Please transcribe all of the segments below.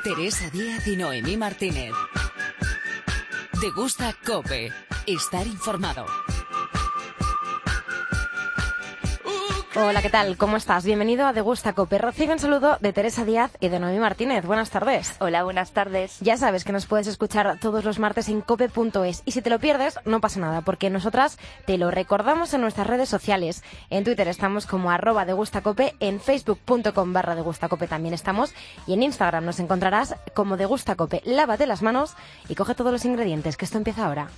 Teresa Díaz y Noemí Martínez. Te gusta COPE. Estar informado. Hola, ¿qué tal? ¿Cómo estás? Bienvenido a De Gusta COPE. Recibe un saludo de Teresa Díaz y de Noemí Martínez. Buenas tardes. Hola, buenas tardes. Ya sabes que nos puedes escuchar todos los martes en cope.es y si te lo pierdes, no pasa nada, porque nosotras te lo recordamos en nuestras redes sociales. En Twitter estamos como @degustacope, en facebook.com/degustacope también estamos y en Instagram nos encontrarás como degustacope. Lávate las manos y coge todos los ingredientes, que esto empieza ahora.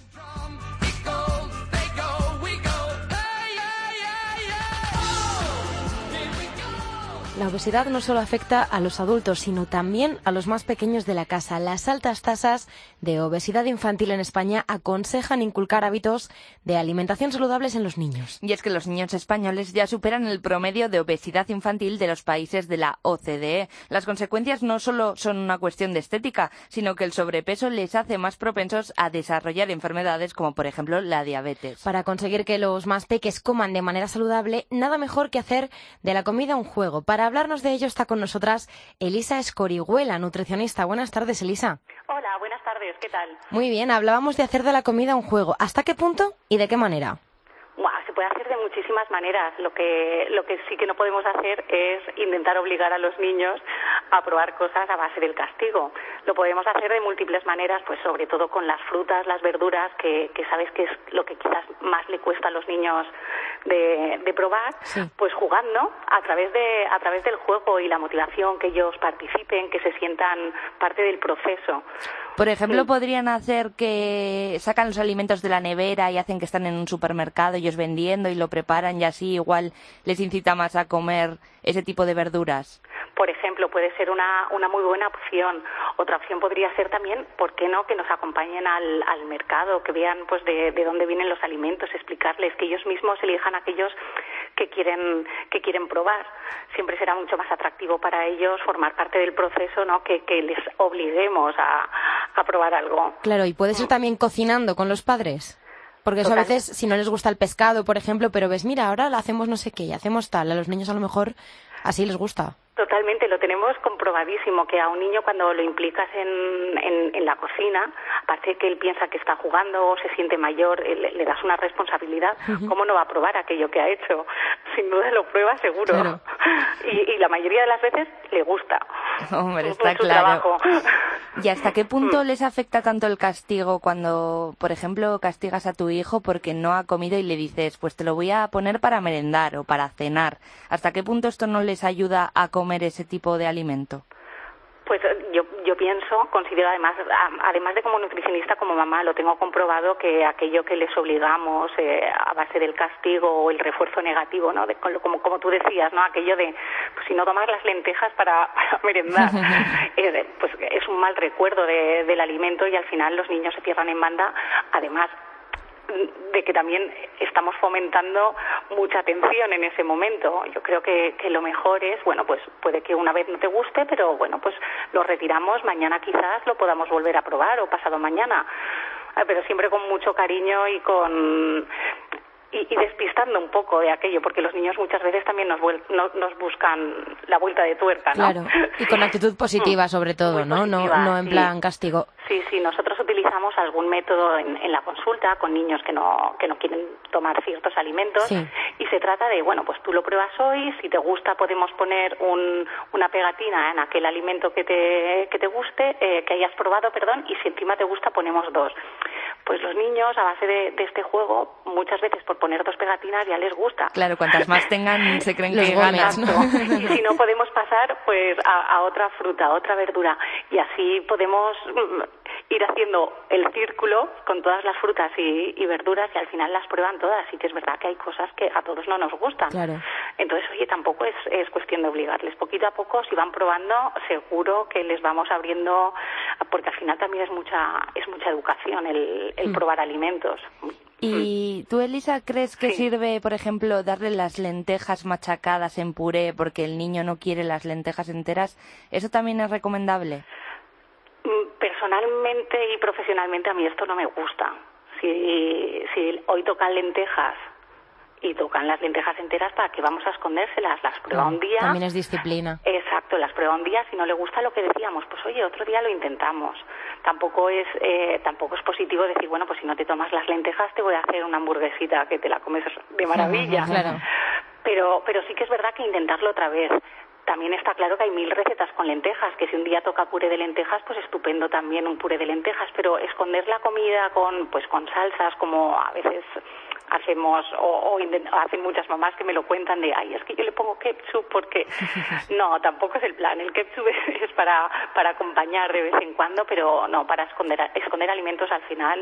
La obesidad no solo afecta a los adultos, sino también a los más pequeños de la casa. Las altas tasas de obesidad infantil en España aconsejan inculcar hábitos de alimentación saludables en los niños. Y es que los niños españoles ya superan el promedio de obesidad infantil de los países de la OCDE. Las consecuencias no solo son una cuestión de estética, sino que el sobrepeso les hace más propensos a desarrollar enfermedades como, por ejemplo, la diabetes. Para conseguir que los más peques coman de manera saludable, nada mejor que hacer de la comida un juego. Para hablarnos de ello está con nosotras Elisa Escorihuela, nutricionista. Buenas tardes, Elisa. Hola, buenas tardes, ¿qué tal? Muy bien, hablábamos de hacer de la comida un juego. ¿Hasta qué punto y de qué manera? Se puede hacer de muchísimas maneras. Lo que sí que no podemos hacer es intentar obligar a los niños a probar cosas a base del castigo. Lo podemos hacer de múltiples maneras, pues sobre todo con las frutas, las verduras, que sabes que es lo que quizás más le cuesta a los niños de probar, sí. Pues jugando a través del juego y la motivación, que ellos participen, que se sientan parte del proceso. Por ejemplo, podrían hacer que sacan los alimentos de la nevera y hacen que están en un supermercado ellos vendiendo y lo preparan y así igual les incita más a comer ese tipo de verduras. Por ejemplo, puede ser una muy buena opción. Otra opción podría ser también, ¿por qué no?, que nos acompañen al mercado, que vean pues de dónde vienen los alimentos, explicarles, que ellos mismos elijan aquellos que quieren probar. Siempre será mucho más atractivo para ellos formar parte del proceso, ¿no?, que les obliguemos a probar algo. Claro, y puede ser también cocinando con los padres. Porque eso a veces, si no les gusta el pescado, por ejemplo, pero ves, mira, ahora lo hacemos no sé qué, y hacemos tal, a los niños a lo mejor así les gusta. Totalmente, lo tenemos comprobadísimo, que a un niño cuando lo implicas en la cocina, aparte de que él piensa que está jugando o se siente mayor, le das una responsabilidad, ¿cómo no va a probar aquello que ha hecho? Sin duda lo prueba seguro. Claro. Y la mayoría de las veces le gusta. Hombre, está claro. Trabajo. ¿Y hasta qué punto les afecta tanto el castigo cuando, por ejemplo, castigas a tu hijo porque no ha comido y le dices, pues te lo voy a poner para merendar o para cenar? ¿Hasta qué punto esto no les ayuda a comer ese tipo de alimento? Pues yo considero además de como nutricionista, como mamá, lo tengo comprobado, que aquello que les obligamos a base del castigo o el refuerzo negativo, ¿no?, como tú decías, ¿no?, aquello de, pues si no tomas las lentejas para merendar, pues es un mal recuerdo del alimento y al final los niños se cierran en banda, además de que también estamos fomentando mucha atención en ese momento. Yo creo que lo mejor es, bueno, pues puede que una vez no te guste, pero bueno, pues lo retiramos, mañana quizás lo podamos volver a probar o pasado mañana, pero siempre con mucho cariño y despistando un poco de aquello, porque los niños muchas veces también nos buscan la vuelta de tuerca, ¿no? Claro, y con actitud positiva sobre todo, ¿no? Positiva, no en plan castigo. Sí, nosotros utilizamos algún método en la consulta con niños que no quieren tomar ciertos alimentos, sí. Y se trata de, bueno, pues tú lo pruebas hoy, si te gusta podemos poner una pegatina en aquel alimento que te guste, que hayas probado, y si encima te gusta ponemos 2. Pues los niños, a base de este juego, muchas veces por poner 2 pegatinas ya les gusta. Claro, cuantas más tengan se creen que ganan, ¿no? Y si no, podemos pasar pues a otra fruta, a otra verdura, y así podemos ir haciendo el círculo con todas las frutas y verduras, y al final las prueban todas. Y que es verdad que hay cosas que a todos no nos gustan. Claro. Entonces, oye, tampoco es cuestión de obligarles. Poquito a poco, si van probando, seguro que les vamos abriendo, porque al final también es mucha educación el probar alimentos. ¿Y tú, Elisa, crees que Sí. sirve, por ejemplo, darle las lentejas machacadas en puré porque el niño no quiere las lentejas enteras? ¿Eso también es recomendable? Personalmente y profesionalmente a mí esto no me gusta. Si hoy tocan lentejas y tocan las lentejas enteras, ¿para qué vamos a escondérselas? Las prueba un día. También es disciplina. Exacto, las prueba un día. Si no le gusta lo que decíamos, pues oye, otro día lo intentamos. Tampoco es positivo decir, bueno, pues si no te tomas las lentejas te voy a hacer una hamburguesita que te la comes de maravilla. Claro. Pero sí que es verdad que intentarlo otra vez. También está claro que hay 1000 recetas con lentejas, que si un día toca puré de lentejas, pues estupendo también un puré de lentejas, pero esconder la comida con salsas, como a veces hacemos o hacen muchas mamás que me lo cuentan de, ay, es que yo le pongo ketchup porque... No, tampoco es el plan. El ketchup es para acompañar de vez en cuando, pero no, para esconder alimentos al final...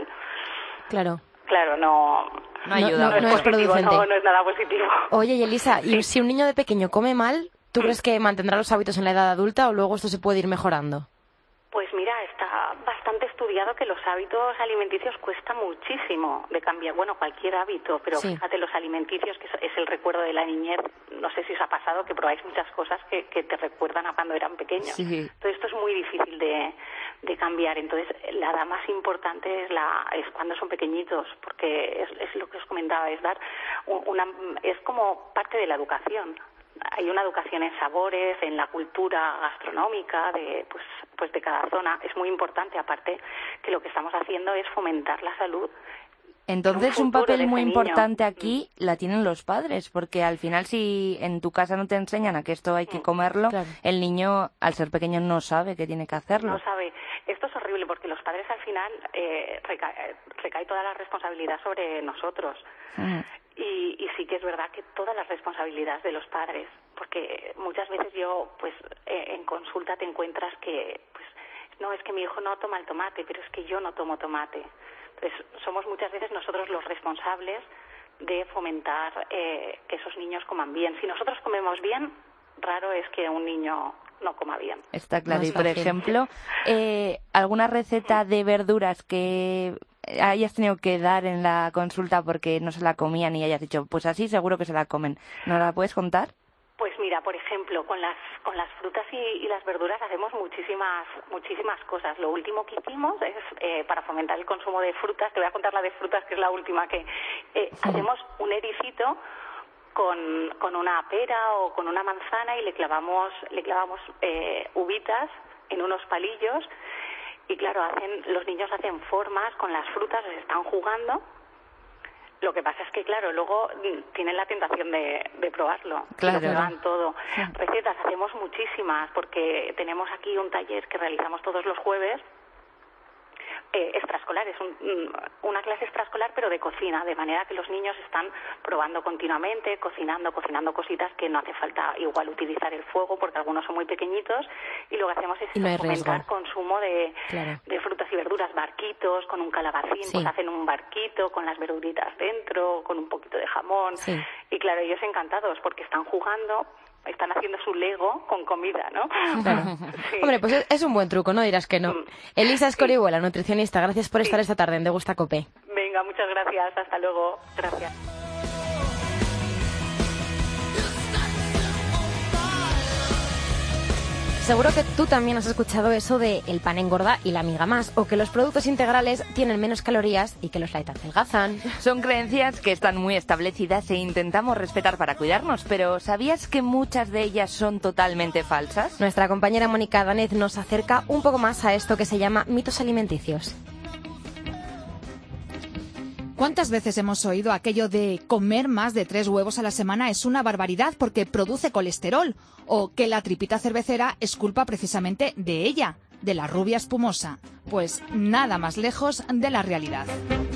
Claro, no ayuda. No es producente. No es nada positivo. Oye, y Elisa, ¿y si un niño de pequeño come mal, tú crees que mantendrá los hábitos en la edad adulta o luego esto se puede ir mejorando? Pues mira, está bastante estudiado que los hábitos alimenticios cuesta muchísimo de cambiar. Bueno, cualquier hábito, pero fíjate, los alimenticios, que es el recuerdo de la niñez. No sé si os ha pasado que probáis muchas cosas que te recuerdan a cuando eran pequeños. Sí. Entonces esto es muy difícil de cambiar. Entonces la edad más importante es cuando son pequeñitos, porque es lo que os comentaba, es dar es como parte de la educación. Hay una educación en sabores, en la cultura gastronómica de cada zona. Es muy importante, aparte que lo que estamos haciendo es fomentar la salud. Entonces un papel muy importante aquí la tienen los padres, porque al final si en tu casa no te enseñan a que esto hay que comerlo, el niño al ser pequeño no sabe que tiene que hacerlo. No sabe. Esto es horrible porque los padres al final recae toda la responsabilidad sobre nosotros. Y sí que es verdad que todas las responsabilidades de los padres, porque muchas veces yo, en consulta te encuentras que, no, es que mi hijo no toma el tomate, pero es que yo no tomo tomate. Entonces, somos muchas veces nosotros los responsables de fomentar que esos niños coman bien. Si nosotros comemos bien, raro es que un niño no coma bien. Está claro. Y, por ejemplo, ¿alguna receta de verduras que hayas tenido que dar en la consulta porque no se la comían y hayas dicho, pues así seguro que se la comen? ¿No la puedes contar? Pues mira, por ejemplo, con las frutas y las verduras hacemos muchísimas cosas. Lo último que hicimos es, para fomentar el consumo de frutas, te voy a contar la de frutas, que es la última que hacemos un ericito con una pera o con una manzana y le clavamos uvitas en unos palillos. Y claro, los niños hacen formas con las frutas, les están jugando. Lo que pasa es que, claro, luego tienen la tentación de probarlo. Claro. Lo prueban todo. Sí. Recetas hacemos muchísimas, porque tenemos aquí un taller que realizamos todos los jueves, extraescolar, es una clase extraescolar pero de cocina, de manera que los niños están probando continuamente, cocinando cositas que no hace falta igual utilizar el fuego porque algunos son muy pequeñitos, y lo que hacemos es fomentar consumo de frutas y verduras, barquitos con un calabacín, pues hacen un barquito con las verduritas dentro, con un poquito de jamón, y claro, ellos encantados porque están jugando, están haciendo su Lego con comida, ¿no? Claro. Sí. Hombre, pues es un buen truco, no dirás que no. Elisa Escorihuela, nutricionista, gracias por estar esta tarde en De Gusta Cope. Venga, muchas gracias, hasta luego. Gracias. Seguro que tú también has escuchado eso de el pan engorda y la miga más, o que los productos integrales tienen menos calorías y que los light adelgazan. Son creencias que están muy establecidas e intentamos respetar para cuidarnos, pero ¿sabías que muchas de ellas son totalmente falsas? Nuestra compañera Mónica Danez nos acerca un poco más a esto que se llama mitos alimenticios. ¿Cuántas veces hemos oído aquello de comer más de 3 huevos a la semana es una barbaridad porque produce colesterol? O que la tripita cervecera es culpa precisamente de ella, de la rubia espumosa. Pues nada más lejos de la realidad.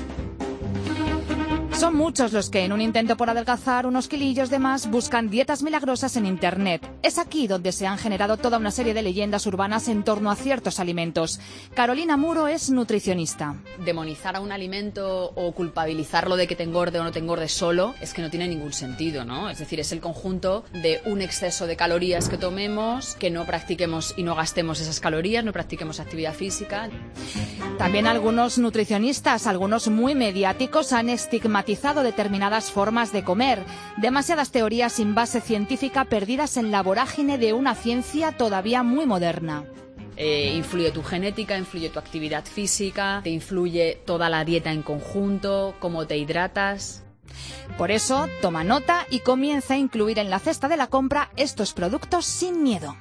Son muchos los que en un intento por adelgazar unos kilillos de más buscan dietas milagrosas en Internet. Es aquí donde se han generado toda una serie de leyendas urbanas en torno a ciertos alimentos. Carolina Muro es nutricionista. Demonizar a un alimento o culpabilizarlo de que te engorde o no te engorde solo es que no tiene ningún sentido, ¿no? Es decir, es el conjunto de un exceso de calorías que tomemos, que no practiquemos y no gastemos esas calorías, no practiquemos actividad física. También algunos nutricionistas, algunos muy mediáticos, han estigmatizado determinadas formas de comer. Demasiadas teorías sin base científica perdidas en la vorágine de una ciencia todavía muy moderna. Influye tu genética, influye tu actividad física, te influye toda la dieta en conjunto, cómo te hidratas. Por eso, toma nota y comienza a incluir en la cesta de la compra estos productos sin miedo.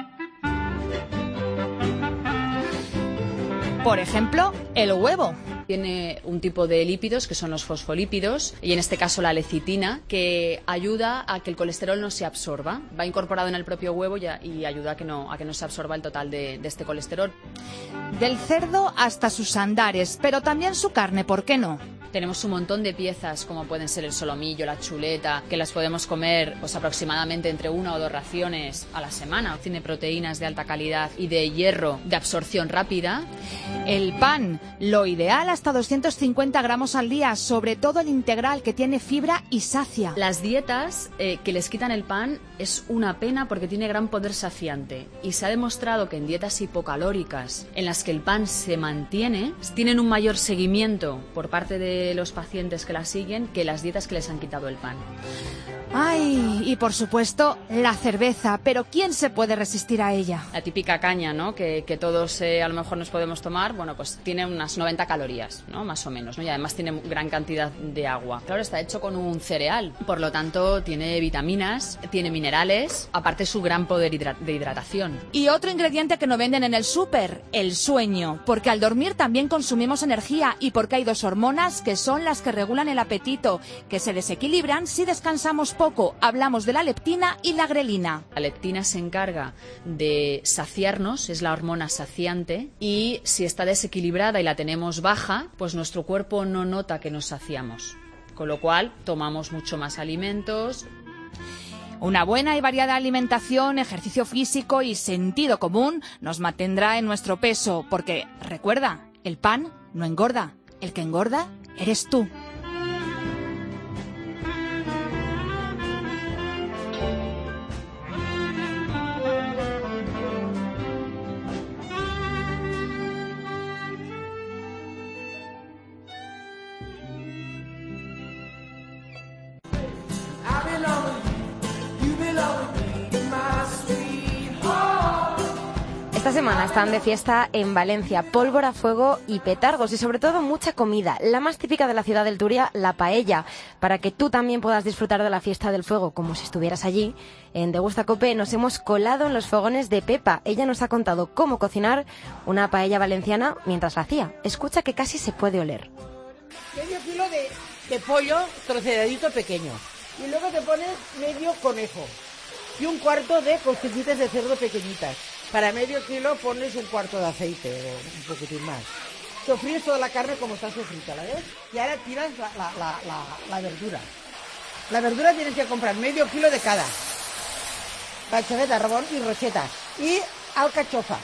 Por ejemplo, el huevo. Tiene un tipo de lípidos que son los fosfolípidos y en este caso la lecitina, que ayuda a que el colesterol no se absorba. Va incorporado en el propio huevo y ayuda a que no se absorba el total de este colesterol. Del cerdo hasta sus andares, pero también su carne, ¿por qué no? Tenemos un montón de piezas como pueden ser el solomillo, la chuleta, que las podemos comer pues aproximadamente entre 1 o 2 raciones a la semana. Tiene proteínas de alta calidad y de hierro de absorción rápida. El pan, lo ideal hasta 250 gramos al día, sobre todo el integral que tiene fibra y sacia. Las dietas que les quitan el pan es una pena porque tiene gran poder saciante y se ha demostrado que en dietas hipocalóricas en las que el pan se mantiene, tienen un mayor seguimiento por parte de los pacientes que la siguen que las dietas que les han quitado el pan. ¡Ay! Y por supuesto, la cerveza. ¿Pero quién se puede resistir a ella? La típica caña, ¿no? Que todos a lo mejor nos podemos tomar, bueno, pues tiene unas 90 calorías, ¿no? Más o menos, ¿no? Y además tiene gran cantidad de agua. Claro, está hecho con un cereal, por lo tanto tiene vitaminas, tiene minerales, aparte su gran poder de hidratación. Y otro ingrediente que no venden en el súper, el sueño. Porque al dormir también consumimos energía y porque hay 2 hormonas que son las que regulan el apetito, que se desequilibran si descansamos poco. Hablamos de la leptina y la grelina. La leptina se encarga de saciarnos, es la hormona saciante, y si está desequilibrada y la tenemos baja, pues nuestro cuerpo no nota que nos saciamos, con lo cual tomamos mucho más alimentos. Una buena y variada alimentación, ejercicio físico y sentido común nos mantendrá en nuestro peso, porque, recuerda, el pan no engorda, el que engorda eres tú. Esta semana están de fiesta en Valencia, pólvora, fuego y petardos y sobre todo mucha comida. La más típica de la ciudad del Turia, la paella. Para que tú también puedas disfrutar de la fiesta del fuego como si estuvieras allí, en De Gusta Cope nos hemos colado en los fogones de Pepa. Ella nos ha contado cómo cocinar una paella valenciana mientras la hacía. Escucha que casi se puede oler. Medio kilo de pollo troceadito pequeño. Y luego te pones medio conejo. Y 1/4 de costillitas de cerdo pequeñitas. Para medio kilo pones 1/4 de aceite o un poquitín más. Sofríes toda la carne como está sofrita, ¿la ves? Y ahora tiras la verdura. La verdura tienes que comprar medio kilo de cada. Cachaveta, rabón y rocheta. Y alcachofa.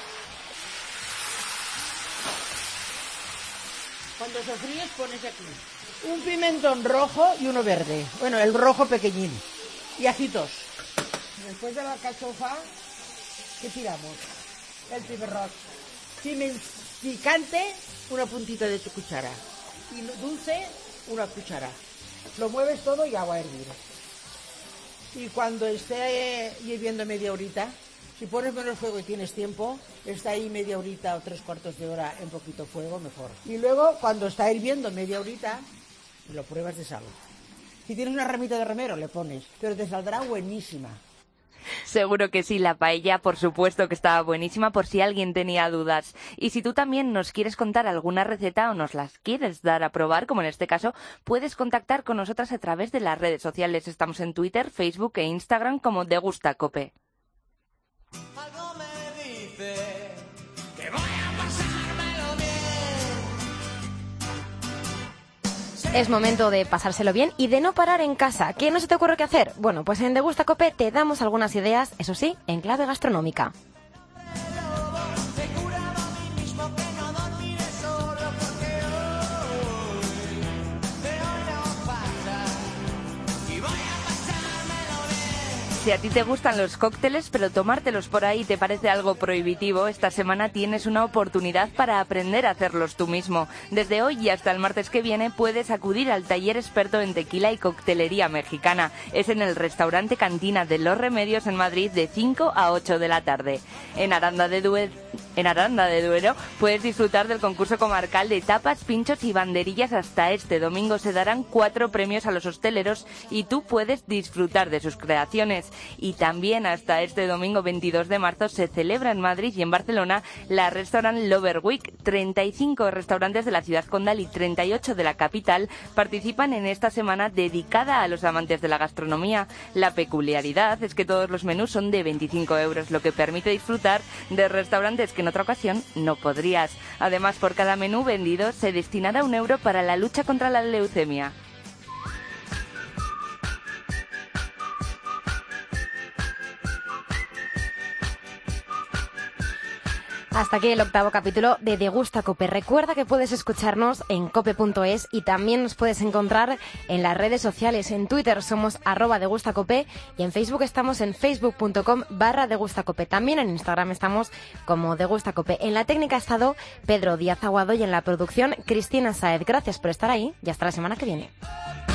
Cuando sofríes pones aquí un pimentón rojo y uno verde. Bueno, el rojo pequeñín. Y ajitos. Después de la alcachofa, ¿qué tiramos? El piperrós. Picante, una puntita de tu cuchara. Y dulce, una cuchara. Lo mueves todo y agua a hervir. Y cuando esté hirviendo media horita, si pones menos fuego y tienes tiempo, está ahí media horita o 3/4 de hora en poquito fuego, mejor. Y luego, cuando está hirviendo media horita, lo pruebas de sal. Si tienes una ramita de romero, le pones, pero te saldrá buenísima. Seguro que sí, la paella por supuesto que estaba buenísima por si alguien tenía dudas. Y si tú también nos quieres contar alguna receta o nos las quieres dar a probar, como en este caso, puedes contactar con nosotras a través de las redes sociales. Estamos en Twitter, Facebook e Instagram como De Gusta Cope. Algo me dice que voy a pasármelo bien. Es momento de pasárselo bien y de no parar en casa. ¿Qué no se te ocurre qué hacer? Bueno, pues en De Gusta Cope te damos algunas ideas, eso sí, en clave gastronómica. Si a ti te gustan los cócteles, pero tomártelos por ahí te parece algo prohibitivo, esta semana tienes una oportunidad para aprender a hacerlos tú mismo. Desde hoy y hasta el martes que viene puedes acudir al taller experto en tequila y coctelería mexicana. Es en el restaurante Cantina de Los Remedios en Madrid de 5 a 8 de la tarde. En Aranda de Duero en Aranda de Duero, puedes disfrutar del concurso comarcal de tapas, pinchos y banderillas. Hasta este domingo se darán 4 premios a los hosteleros y tú puedes disfrutar de sus creaciones. Y también hasta este domingo 22 de marzo se celebra en Madrid y en Barcelona la Restaurant Lover Week. 35 restaurantes de la ciudad condal y 38 de la capital participan en esta semana dedicada a los amantes de la gastronomía. La peculiaridad es que todos los menús son de 25 euros, lo que permite disfrutar de restaurantes que en otra ocasión no podrías. Además, por cada menú vendido se destinará 1 euro para la lucha contra la leucemia. Hasta aquí el 8º capítulo de De Gusta Cope. Recuerda que puedes escucharnos en cope.es y también nos puedes encontrar en las redes sociales. En Twitter somos @degustacope y en Facebook estamos en facebook.com/degustacope. También en Instagram estamos como De Gusta Cope. En la técnica ha estado Pedro Díaz Aguado y en la producción Cristina Sáez. Gracias por estar ahí y hasta la semana que viene.